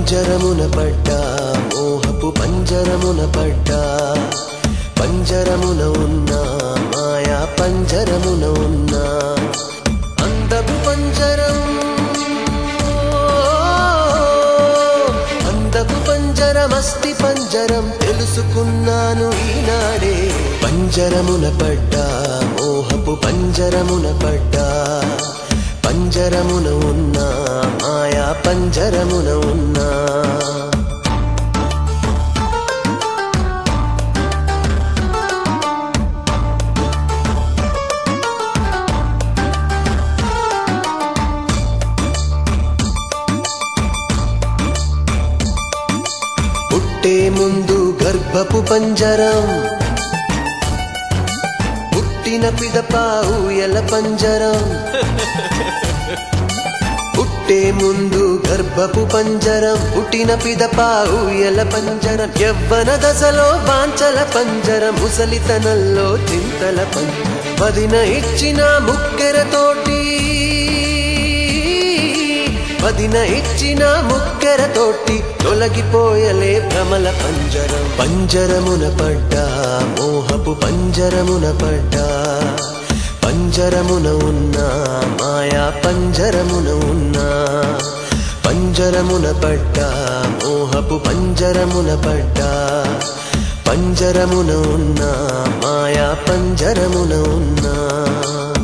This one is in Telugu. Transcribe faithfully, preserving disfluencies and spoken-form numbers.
పంజరమున పడ్డా మోహపు పంజరమున పడ్డా పంజరమున ఉన్నా మాయా పంజరమున ఉన్నా అందపు పంజరం అందపు పంజరమస్తి పంజరం తెలుసుకున్నాను ఈనాడే పంజరమున పడ్డా మోహపు పంజరమున పడ్డా పంజరమున ఉన్నా మాయా పంజరమున ఉన్నా పుట్టే ముందు గర్భపు పంజరం పుట్టిన పిదప ఊయల పంజరం పుట్టే ముందు గర్భపు పంజరం పుట్టిన పిదప ఊయల పంజరం యవ్వన దశలో వాంచల పంజరం ముసలితనంలో చింతల పంజరం వదిన ఇచ్చిన ముక్కెరతోటి వదిన ఇచ్చిన ముక్కెరతోటి తొలగిపోయలే భ్రమల పంజరం పంజరమున పడ్డా మోహపు పంజరమున పడ్డా పంజరమున ఉన్నా మాయా పంజరమున ఉన్నా పంజరమున పడ్డా మోహపు పంజరమున పడ్డా పంజరమున ఉన్నా మాయా పంజరమున ఉన్నా